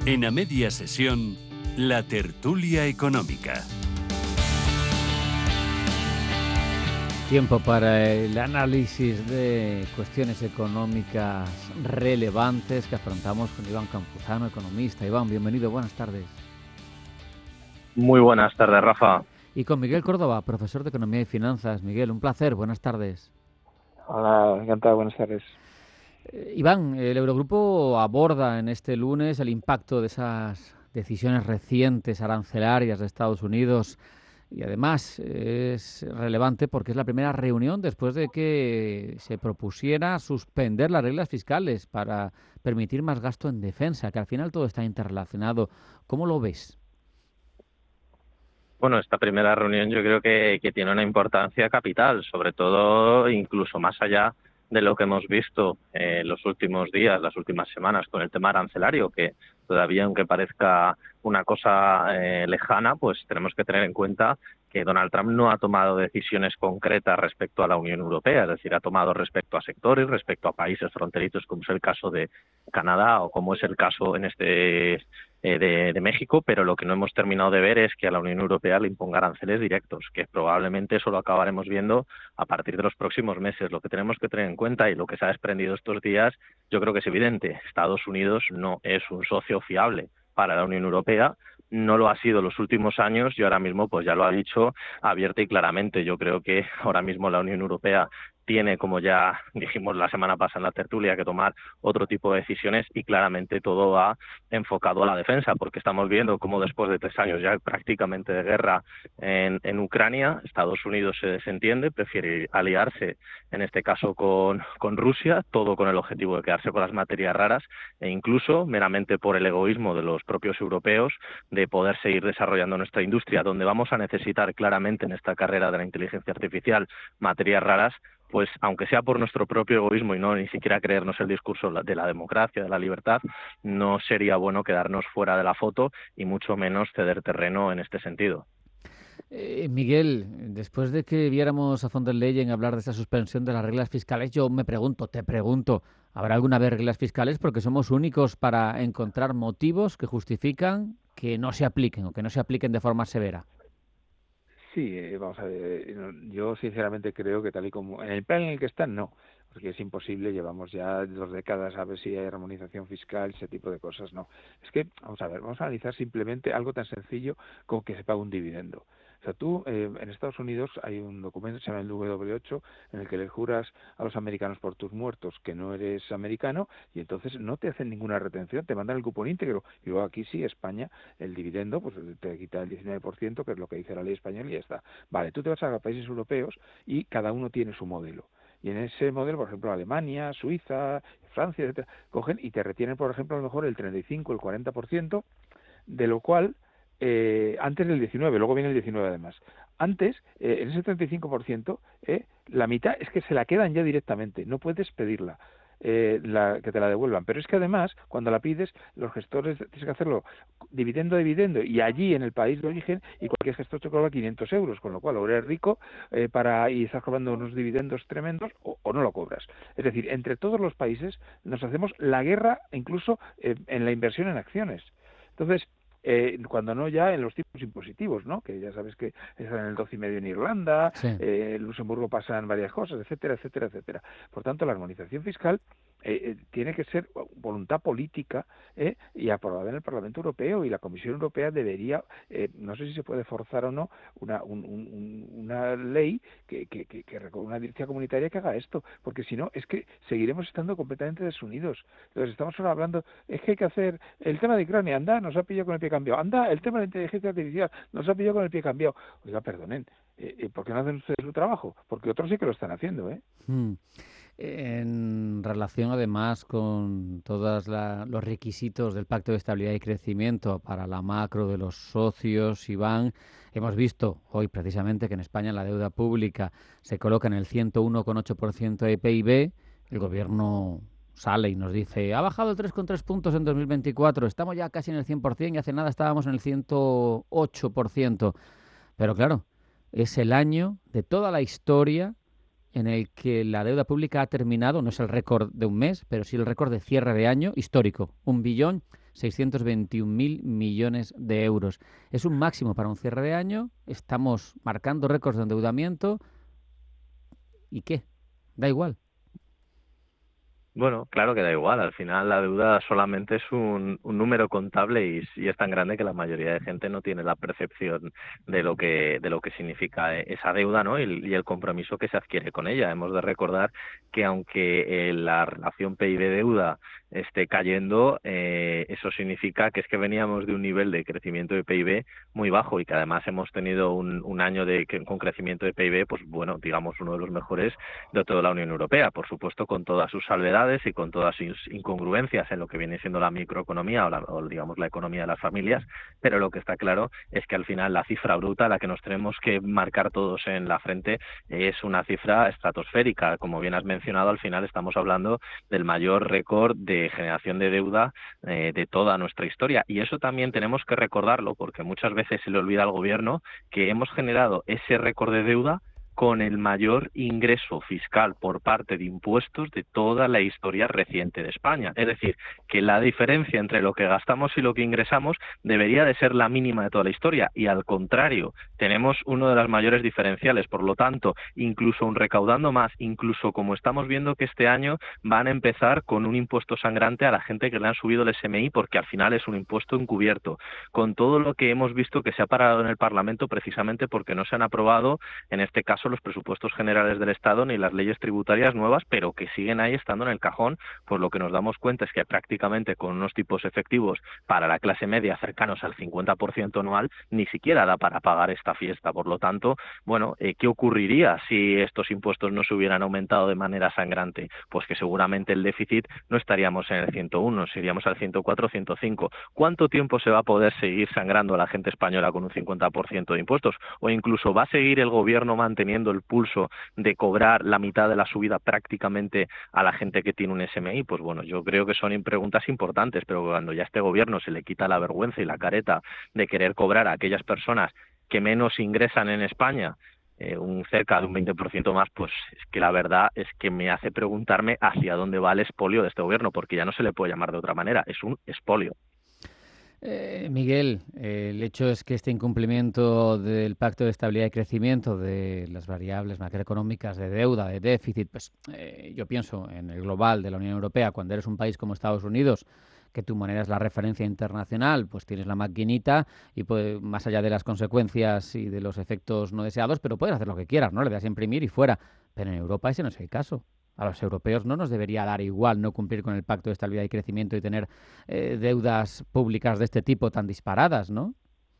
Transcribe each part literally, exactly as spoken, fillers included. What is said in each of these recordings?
En A Media Sesión, la tertulia económica. Tiempo para el análisis de cuestiones económicas relevantes que afrontamos con Iván Campuzano, economista. Iván, bienvenido, buenas tardes. Muy buenas tardes, Rafa. Y con Miguel Córdoba, profesor de Economía y Finanzas. Miguel, un placer, buenas tardes. Hola, encantado, buenas tardes. Eh, Iván, el Eurogrupo aborda en este lunes el impacto de esas decisiones recientes arancelarias de Estados Unidos y además es relevante porque es la primera reunión después de que se propusiera suspender las reglas fiscales para permitir más gasto en defensa, que al final todo está interrelacionado. ¿Cómo lo ves? Bueno, esta primera reunión yo creo que, que tiene una importancia capital, sobre todo incluso más allá de lo que hemos visto en los últimos días, las últimas semanas con el tema arancelario, que todavía, aunque parezca una cosa eh, lejana, pues tenemos que tener en cuenta que Donald Trump no ha tomado decisiones concretas respecto a la Unión Europea, es decir, ha tomado respecto a sectores, respecto a países fronterizos, como es el caso de Canadá o como es el caso en este eh, de, de México, pero lo que no hemos terminado de ver es que a la Unión Europea le imponga aranceles directos, que probablemente eso lo acabaremos viendo a partir de los próximos meses. Lo que tenemos que tener en cuenta y lo que se ha desprendido estos días, yo creo que es evidente. Estados Unidos no es un socio fiable para la Unión Europea, no lo ha sido los últimos años y ahora mismo pues ya lo ha dicho abierta y claramente. Yo creo que ahora mismo la Unión Europea tiene, como ya dijimos la semana pasada en la tertulia, que tomar otro tipo de decisiones y claramente todo va enfocado a la defensa, porque estamos viendo cómo después de tres años ya prácticamente de guerra en, en Ucrania, Estados Unidos se desentiende, prefiere aliarse en este caso con, con Rusia, todo con el objetivo de quedarse con las materias raras e incluso meramente por el egoísmo de los propios europeos de poder seguir desarrollando nuestra industria, donde vamos a necesitar claramente en esta carrera de la inteligencia artificial materias raras, pues aunque sea por nuestro propio egoísmo y no ni siquiera creernos el discurso de la democracia, de la libertad, no sería bueno quedarnos fuera de la foto y mucho menos ceder terreno en este sentido. Eh, Miguel, después de que viéramos a von der Leyen hablar de esa suspensión de las reglas fiscales, yo me pregunto, te pregunto, ¿habrá alguna vez reglas fiscales? Porque somos únicos para encontrar motivos que justifican que no se apliquen o que no se apliquen de forma severa. Sí, eh, vamos a ver, yo sinceramente creo que tal y como, en el plan en el que están, no, porque es imposible, llevamos ya dos décadas a ver si hay armonización fiscal, ese tipo de cosas, no. Es que, vamos a ver, vamos a analizar simplemente algo tan sencillo como que se paga un dividendo. O sea, tú, eh, en Estados Unidos hay un documento, se llama el W W ocho, en el que le juras a los americanos por tus muertos que no eres americano y entonces no te hacen ninguna retención, te mandan el cupón íntegro. Y luego aquí sí, España, el dividendo, pues te quita el diecinueve por ciento, que es lo que dice la ley española y ya está. Vale, tú te vas a países europeos y cada uno tiene su modelo. Y en ese modelo, por ejemplo, Alemania, Suiza, Francia, etcétera, cogen y te retienen, por ejemplo, a lo mejor el treinta y cinco, el cuarenta por ciento, de lo cual Eh, antes del diecinueve, luego viene el diecinueve además. Antes, eh, en ese treinta y cinco por ciento, eh, la mitad es que se la quedan ya directamente, no puedes pedirla, eh, la, que te la devuelvan. Pero es que además, cuando la pides, los gestores tienes que hacerlo dividendo a dividendo y allí en el país de origen, y cualquier gestor te cobra quinientos euros, con lo cual o eres rico eh, para y estás cobrando unos dividendos tremendos o, o no lo cobras. Es decir, entre todos los países nos hacemos la guerra incluso eh, en la inversión en acciones. Entonces, Eh, cuando no ya en los tipos impositivos, ¿no? Que ya sabes que están en el doce y medio en Irlanda, Sí. eh, en Luxemburgo pasan varias cosas, etcétera, etcétera, etcétera. Por tanto, la armonización fiscal eh, eh, tiene que ser voluntad política eh, y aprobada en el Parlamento Europeo, y la Comisión Europea debería, eh, no sé si se puede forzar o no, una, un, un, una ley, que, que, que, que una directiva comunitaria que haga esto, porque si no, es que seguiremos estando completamente desunidos. Entonces, estamos ahora hablando, es que hay que hacer el tema de Ucrania, anda, nos ha pillado con el pie cambiado, anda, el tema de la inteligencia artificial, nos ha pillado con el pie cambiado. Oiga, perdonen, eh, ¿por qué no hacen ustedes su trabajo? Porque otros sí que lo están haciendo, ¿eh? Hmm. En relación, además, con todos los requisitos del Pacto de Estabilidad y Crecimiento para la macro de los socios, Iván, hemos visto hoy precisamente que en España la deuda pública se coloca en el ciento uno coma ocho por ciento de P I B. El Gobierno sale y nos dice, ha bajado el tres coma tres puntos en dos mil veinticuatro, estamos ya casi en el cien por ciento y hace nada estábamos en el ciento ocho por ciento. Pero claro, es el año de toda la historia en el que la deuda pública ha terminado, no es el récord de un mes, pero sí el récord de cierre de año histórico, un billón seiscientos veintiún mil millones de euros. Es un máximo para un cierre de año, estamos marcando récords de endeudamiento. ¿Y qué? Da igual. Bueno, claro que da igual. Al final la deuda solamente es un, un número contable y, y es tan grande que la mayoría de gente no tiene la percepción de lo que de lo que significa esa deuda, ¿no? Y, y el compromiso que se adquiere con ella. Hemos de recordar que aunque eh, la relación P I B-deuda esté cayendo, eh, eso significa que es que veníamos de un nivel de crecimiento de P I B muy bajo y que además hemos tenido un, un año de con crecimiento de P I B, pues bueno, digamos uno de los mejores de toda la Unión Europea, por supuesto con todas sus salvedades y con todas sus incongruencias en lo que viene siendo la microeconomía o, la, o digamos la economía de las familias, pero lo que está claro es que al final la cifra bruta, la que nos tenemos que marcar todos en la frente, es una cifra estratosférica. Como bien has mencionado, al final estamos hablando del mayor récord de generación de deuda eh, de toda nuestra historia, y eso también tenemos que recordarlo porque muchas veces se le olvida al gobierno que hemos generado ese récord de deuda con el mayor ingreso fiscal por parte de impuestos de toda la historia reciente de España. Es decir, que la diferencia entre lo que gastamos y lo que ingresamos debería de ser la mínima de toda la historia, y al contrario, tenemos uno de los mayores diferenciales. Por lo tanto, incluso un recaudando más, incluso como estamos viendo que este año van a empezar con un impuesto sangrante a la gente que le han subido el S M I, porque al final es un impuesto encubierto, con todo lo que hemos visto que se ha parado en el Parlamento precisamente porque no se han aprobado, en este caso, los presupuestos generales del Estado ni las leyes tributarias nuevas, pero que siguen ahí estando en el cajón. Pues lo que nos damos cuenta es que prácticamente con unos tipos efectivos para la clase media cercanos al cincuenta por ciento anual ni siquiera da para pagar esta fiesta. Por lo tanto, bueno, eh, ¿qué ocurriría si estos impuestos no se hubieran aumentado de manera sangrante? Pues que seguramente el déficit no estaríamos en el ciento uno, seríamos al ciento cuatro, ciento cinco. ¿Cuánto tiempo se va a poder seguir sangrando a la gente española con un cincuenta por ciento de impuestos? O incluso ¿va a seguir el gobierno manteniendo el pulso de cobrar la mitad de la subida prácticamente a la gente que tiene un S M I? Pues bueno, yo creo que son preguntas importantes, pero cuando ya este gobierno se le quita la vergüenza y la careta de querer cobrar a aquellas personas que menos ingresan en España, eh, un cerca de un veinte por ciento más, pues es que la verdad es que me hace preguntarme hacia dónde va el expolio de este gobierno, porque ya no se le puede llamar de otra manera, es un expolio. Eh, Miguel, eh, el hecho es que este incumplimiento del Pacto de Estabilidad y Crecimiento, de las variables macroeconómicas de deuda, de déficit, pues eh, yo pienso en el global de la Unión Europea, cuando eres un país como Estados Unidos, que tu moneda es la referencia internacional, pues tienes la maquinita y pues, más allá de las consecuencias y de los efectos no deseados, pero puedes hacer lo que quieras, ¿no? Le das a imprimir y fuera. Pero en Europa ese no es el caso. A los europeos no nos debería dar igual no cumplir con el Pacto de Estabilidad y Crecimiento y tener eh, deudas públicas de este tipo tan disparadas, ¿no?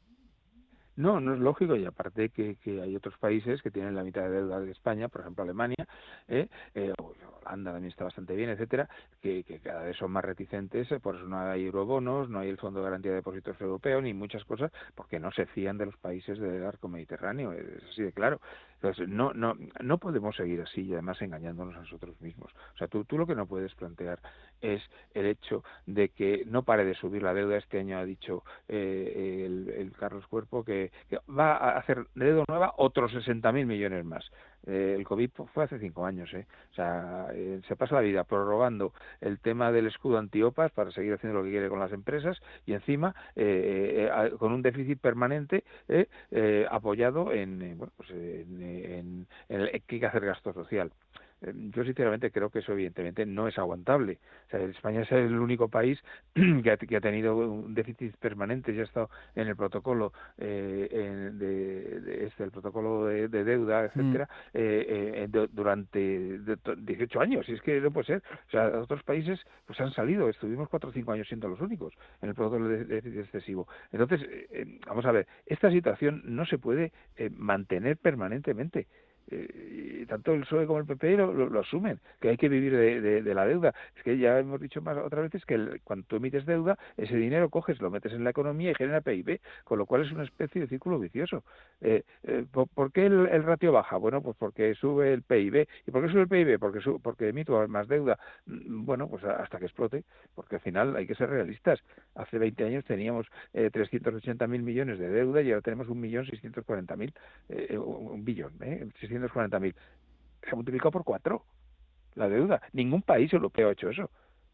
No, no es lógico, y aparte que, que hay otros países que tienen la mitad de deuda de España, por ejemplo Alemania, eh, eh, Holanda también está bastante bien, etcétera, que, que cada vez son más reticentes, eh, por eso no hay eurobonos, no hay el Fondo de Garantía de Depósitos Europeo, ni muchas cosas, porque no se fían de los países del arco mediterráneo, es así de claro. Entonces, no, no, no podemos seguir así y además engañándonos a nosotros mismos. O sea, tú, tú lo que no puedes plantear es el hecho de que no pare de subir la deuda. Este año ha dicho eh, el, el Carlos Cuerpo que, que va a hacer de deuda nueva otros sesenta mil millones más. Eh, el COVID fue hace cinco años, ¿eh? O sea, eh, se pasa la vida prorrogando el tema del escudo antiopas para seguir haciendo lo que quiere con las empresas y encima eh, eh, con un déficit permanente eh, eh, apoyado en, eh, bueno, pues en, en, en el que hay que hacer gasto social. Yo sinceramente creo que eso evidentemente no es aguantable. O sea, España es el único país que ha, que ha tenido un déficit permanente, ya ha estado en el protocolo eh, en, de, de este el protocolo de, de deuda, etcétera, mm. eh, eh, de, durante de, dieciocho años. Y es que no puede ser. O sea, otros países pues han salido. Estuvimos cuatro o cinco años siendo los únicos en el protocolo de déficit excesivo. Entonces, eh, vamos a ver, esta situación no se puede eh, mantener permanentemente. Eh, tanto el P S O E como el P P lo, lo, lo asumen, que hay que vivir de, de, de la deuda. Es que ya hemos dicho más otras veces que el, cuando tú emites deuda, ese dinero coges, lo metes en la economía y genera P I B, con lo cual es una especie de círculo vicioso. Eh, eh, ¿por, ¿Por qué el, el ratio baja? Bueno, pues porque sube el P I B. ¿Y por qué sube el P I B? Porque, sube, porque emito más deuda. Bueno, pues hasta que explote, porque al final hay que ser realistas. Hace veinte años teníamos eh, trescientos ochenta mil millones de deuda y ahora tenemos un millón seiscientos cuarenta mil, eh, un billón, ¿eh? seiscientos cuarenta mil. Se ha multiplicado por cuatro la deuda. Ningún país europeo ha hecho eso. O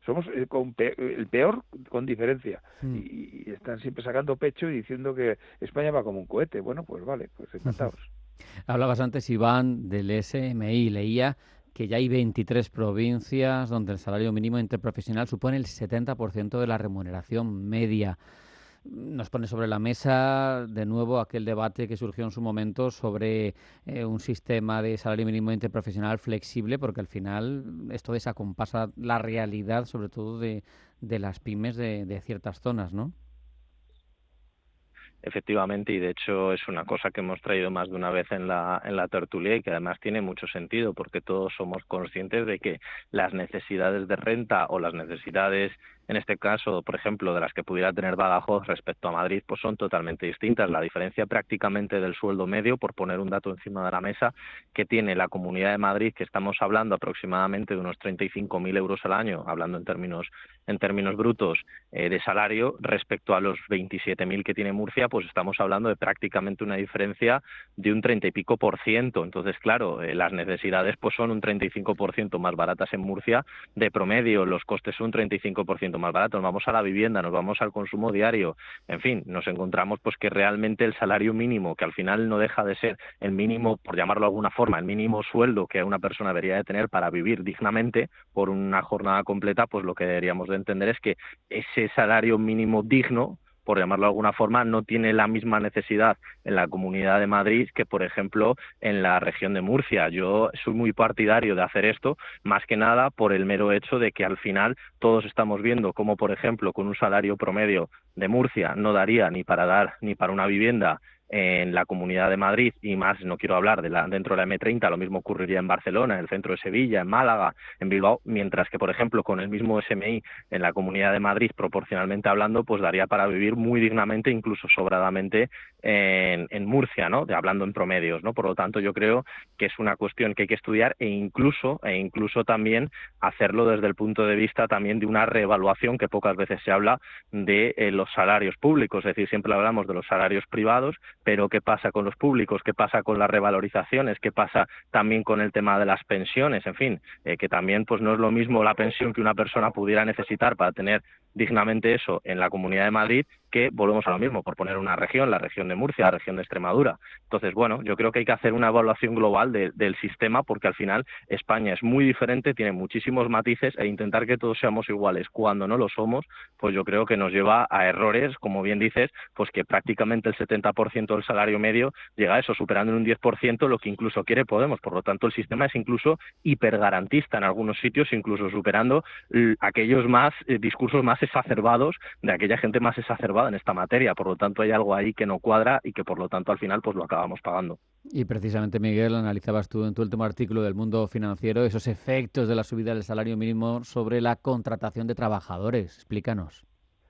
somos eh, con pe el peor con diferencia, Mm. y, y están siempre sacando pecho y diciendo que España va como un cohete. Bueno, pues vale, pues encantados. Hablabas antes, Iván, del S M I. Leía que ya hay veintitrés provincias donde el salario mínimo interprofesional supone el setenta por ciento de la remuneración media. Nos pone sobre la mesa de nuevo aquel debate que surgió en su momento sobre eh, un sistema de salario mínimo interprofesional flexible, porque al final esto desacompasa la realidad, sobre todo de, de las pymes de, de ciertas zonas, ¿no? Efectivamente, y de hecho es una cosa que hemos traído más de una vez en la, en la tertulia y que además tiene mucho sentido porque todos somos conscientes de que las necesidades de renta o las necesidades, en este caso, por ejemplo, de las que pudiera tener Badajoz respecto a Madrid, pues son totalmente distintas. La diferencia prácticamente del sueldo medio, por poner un dato encima de la mesa, que tiene la Comunidad de Madrid, que estamos hablando aproximadamente de unos treinta y cinco mil euros al año, hablando en términos, en términos brutos eh, de salario, respecto a los veintisiete mil que tiene Murcia, pues estamos hablando de prácticamente una diferencia de un treinta y pico por ciento. Entonces, claro, eh, las necesidades pues son un treinta y cinco por ciento más baratas en Murcia de promedio, los costes son un treinta y cinco por ciento más baratos, nos vamos a la vivienda, nos vamos al consumo diario, en fin, nos encontramos pues que realmente el salario mínimo, que al final no deja de ser el mínimo, por llamarlo de alguna forma, el mínimo sueldo que una persona debería de tener para vivir dignamente por una jornada completa, pues lo que deberíamos de entender es que ese salario mínimo digno, por llamarlo de alguna forma, no tiene la misma necesidad en la Comunidad de Madrid que, por ejemplo, en la región de Murcia. Yo soy muy partidario de hacer esto, más que nada por el mero hecho de que al final todos estamos viendo cómo, por ejemplo, con un salario promedio de Murcia no daría ni para dar ni para una vivienda en la Comunidad de Madrid, y más no quiero hablar de la, dentro de la eme treinta, lo mismo ocurriría en Barcelona, en el centro de Sevilla, en Málaga, en Bilbao, mientras que, por ejemplo, con el mismo ese eme i en la Comunidad de Madrid, proporcionalmente hablando, pues daría para vivir muy dignamente, incluso sobradamente, en, en Murcia, ¿no? De, hablando en promedios, ¿no? Por lo tanto, yo creo que es una cuestión que hay que estudiar e incluso, e incluso también hacerlo desde el punto de vista también de una reevaluación, que pocas veces se habla de eh, los salarios públicos, es decir, siempre hablamos de los salarios privados, pero ¿qué pasa con los públicos? ¿Qué pasa con las revalorizaciones? ¿Qué pasa también con el tema de las pensiones? En fin, eh, que también pues no es lo mismo la pensión que una persona pudiera necesitar para tener dignamente eso en la Comunidad de Madrid, que volvemos a lo mismo, por poner una región, la región de Murcia, la región de Extremadura. Entonces, bueno, yo creo que hay que hacer una evaluación global de, del sistema, porque al final España es muy diferente, tiene muchísimos matices, e intentar que todos seamos iguales cuando no lo somos, pues yo creo que nos lleva a errores, como bien dices, pues que prácticamente el setenta por ciento del salario medio llega a eso, superando en un diez por ciento lo que incluso quiere Podemos. Por lo tanto, el sistema es incluso hipergarantista en algunos sitios, incluso superando aquellos más eh, discursos más exacerbados de aquella gente más exacerbada en esta materia. Por lo tanto, hay algo ahí que no cuadra y que, por lo tanto, al final pues lo acabamos pagando. Y precisamente, Miguel, analizabas tú en tu último artículo del Mundo Financiero esos efectos de la subida del salario mínimo sobre la contratación de trabajadores. Explícanos.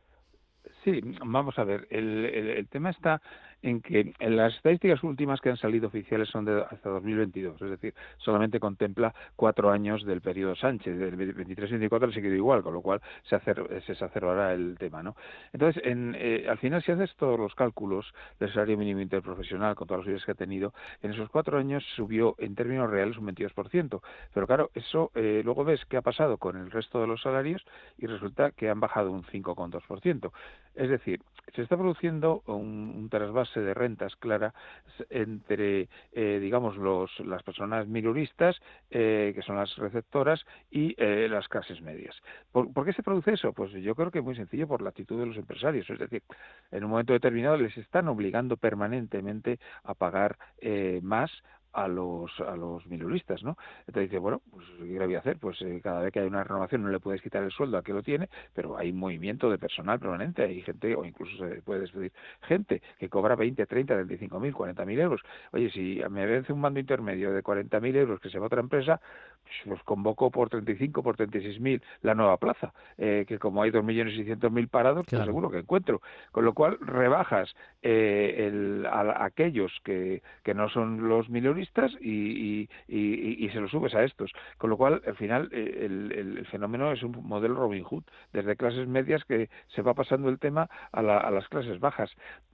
Sí, vamos a ver, el, el, el tema está en que en las estadísticas últimas que han salido oficiales son de hasta dos mil veintidós, es decir, solamente contempla cuatro años del periodo Sánchez, del veintitrés veinticuatro se quedó igual, con lo cual se, acer, se exacerbará el tema, ¿no? Entonces, en, eh, al final, si haces todos los cálculos del salario mínimo interprofesional con todas las subidas que ha tenido, en esos cuatro años subió en términos reales un veintidós por ciento, pero claro, eso eh, luego ves qué ha pasado con el resto de los salarios y resulta que han bajado un cinco coma dos por ciento. Es decir, se está produciendo un, un trasvase de rentas clara entre, eh, digamos, los, las personas minoristas, eh, que son las receptoras, y eh, las clases medias. ¿Por, ¿Por qué se produce eso? Pues yo creo que es muy sencillo, por la actitud de los empresarios. Es decir, en un momento determinado les están obligando permanentemente a pagar eh, más a los a los minoristas, ¿no? Entonces dice, bueno, pues ¿qué le voy a hacer? Pues eh, cada vez que hay una renovación no le puedes quitar el sueldo a que lo tiene, pero hay movimiento de personal permanente, hay gente, o incluso se puede despedir gente que cobra veinte, treinta, treinta y cinco mil, cuarenta mil euros. Oye, si me vence un mando intermedio de cuarenta mil euros que se va a otra empresa, pues los convoco por treinta y cinco, por treinta y seis mil la nueva plaza, eh, que como hay dos millones seiscientos mil parados, claro, pues seguro que encuentro. Con lo cual rebajas eh, el, a, a aquellos que, que no son los minoristas, Y, y, y, y se lo subes a estos, con lo cual al final el, el, el fenómeno es un modelo Robin Hood, desde clases medias que se va pasando el tema a, la, a las clases bajas.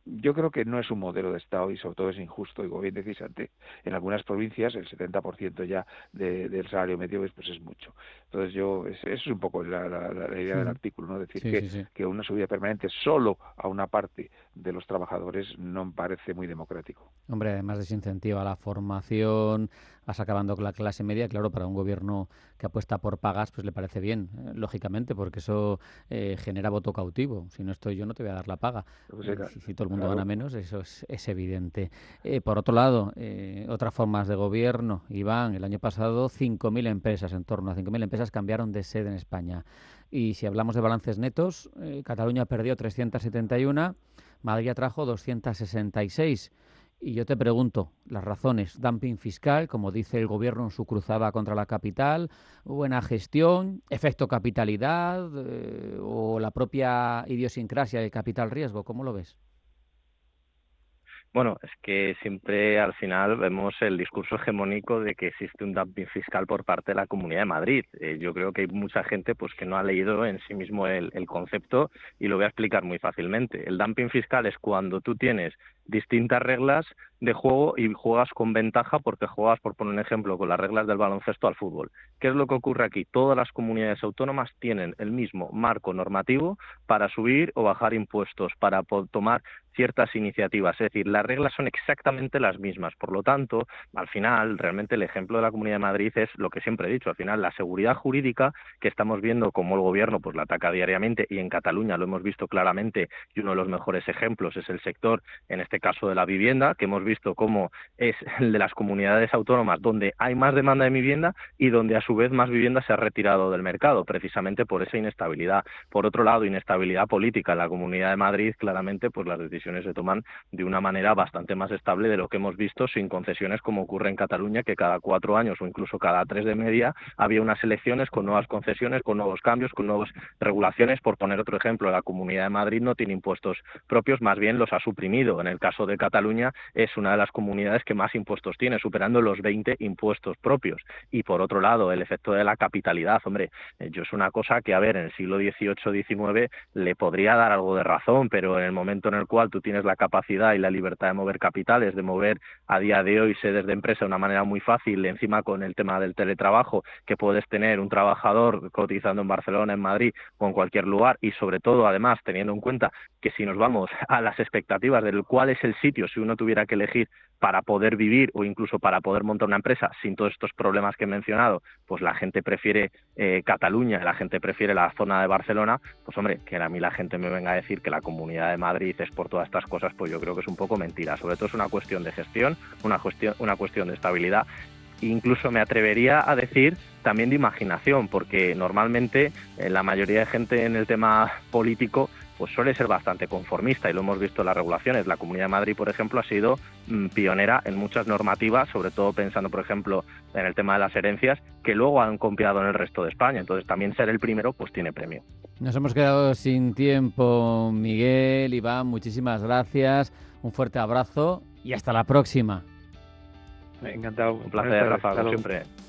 yo creo que no es un modelo de Estado y sobre todo es injusto, y como bien decís antes, en algunas provincias el setenta por ciento ya de, del salario medio pues es mucho. Entonces yo, eso es un poco la, la, la idea del artículo, ¿no? Decir sí, que, sí, sí. que una subida permanente solo a una parte de los trabajadores no me parece muy democrático. Hombre, además desincentiva la formación, vas acabando con la clase media, claro, para un gobierno que apuesta por pagas, pues le parece bien, eh, lógicamente, porque eso eh, genera voto cautivo. Si no estoy yo, no te voy a dar la paga. Pues, Eh, claro, si, si todo el mundo claro. gana menos, eso es, es evidente. Eh, por otro lado, eh, otras formas de gobierno, Iván, el año pasado cinco mil empresas, en torno a cinco mil empresas cambiaron de sede en España. Y si hablamos de balances netos, eh, Cataluña perdió trescientos setenta y uno, Madrid atrajo doscientos sesenta y seis. Y yo te pregunto, las razones, dumping fiscal, como dice el gobierno en su cruzada contra la capital, buena gestión, efecto capitalidad eh, o la propia idiosincrasia del capital riesgo, ¿cómo lo ves? Bueno, es que siempre al final vemos el discurso hegemónico de que existe un dumping fiscal por parte de la Comunidad de Madrid. Eh, yo creo que hay mucha gente pues que no ha leído en sí mismo el, el concepto y lo voy a explicar muy fácilmente. El dumping fiscal es cuando tú tienes distintas reglas de juego y juegas con ventaja porque juegas, por poner un ejemplo, con las reglas del baloncesto al fútbol. ¿Qué es lo que ocurre aquí? Todas las comunidades autónomas tienen el mismo marco normativo para subir o bajar impuestos, para tomar ciertas iniciativas, es decir, las reglas son exactamente las mismas. Por lo tanto, al final, realmente el ejemplo de la Comunidad de Madrid es lo que siempre he dicho, al final la seguridad jurídica que estamos viendo como el gobierno pues la ataca diariamente, y en Cataluña lo hemos visto claramente, y uno de los mejores ejemplos es el sector, en este caso de la vivienda, que hemos visto cómo es el de las comunidades autónomas donde hay más demanda de vivienda y donde a su vez más vivienda se ha retirado del mercado, precisamente por esa inestabilidad. Por otro lado, inestabilidad política en la Comunidad de Madrid, claramente pues las decisiones se toman de una manera bastante más estable de lo que hemos visto, sin concesiones como ocurre en Cataluña, que cada cuatro años o incluso cada tres de media había unas elecciones con nuevas concesiones, con nuevos cambios, con nuevas regulaciones. Por poner otro ejemplo, la Comunidad de Madrid no tiene impuestos propios, más bien los ha suprimido. En el caso de Cataluña es una de las comunidades que más impuestos tiene, superando los veinte impuestos propios. Y por otro lado, el efecto de la capitalidad, hombre, yo es una cosa que, a ver, en el siglo dieciocho diecinueve le podría dar algo de razón, pero en el momento en el cual tú tienes la capacidad y la libertad de mover capitales, de mover a día de hoy sedes de empresa de una manera muy fácil, encima con el tema del teletrabajo, que puedes tener un trabajador cotizando en Barcelona, en Madrid o en cualquier lugar, y sobre todo, además, teniendo en cuenta que si nos vamos a las expectativas del cuál es el sitio, si uno tuviera que elegir para poder vivir o incluso para poder montar una empresa sin todos estos problemas que he mencionado, pues la gente prefiere eh, Cataluña, la gente prefiere la zona de Barcelona, pues hombre, que a mí la gente me venga a decir que la Comunidad de Madrid es por todas estas cosas, pues yo creo que es un poco mentira. Sobre todo es una cuestión de gestión, una cuestión, una cuestión de estabilidad. Incluso me atrevería a decir también de imaginación, porque normalmente eh, la mayoría de gente en el tema político pues suele ser bastante conformista, y lo hemos visto en las regulaciones. La Comunidad de Madrid, por ejemplo, ha sido mmm, pionera en muchas normativas, sobre todo pensando, por ejemplo, en el tema de las herencias, que luego han copiado en el resto de España. Entonces también ser el primero pues tiene premio. Nos hemos quedado sin tiempo, Miguel, Iván, muchísimas gracias, un fuerte abrazo y hasta la próxima. Encantado. Un placer, Rafa, como siempre.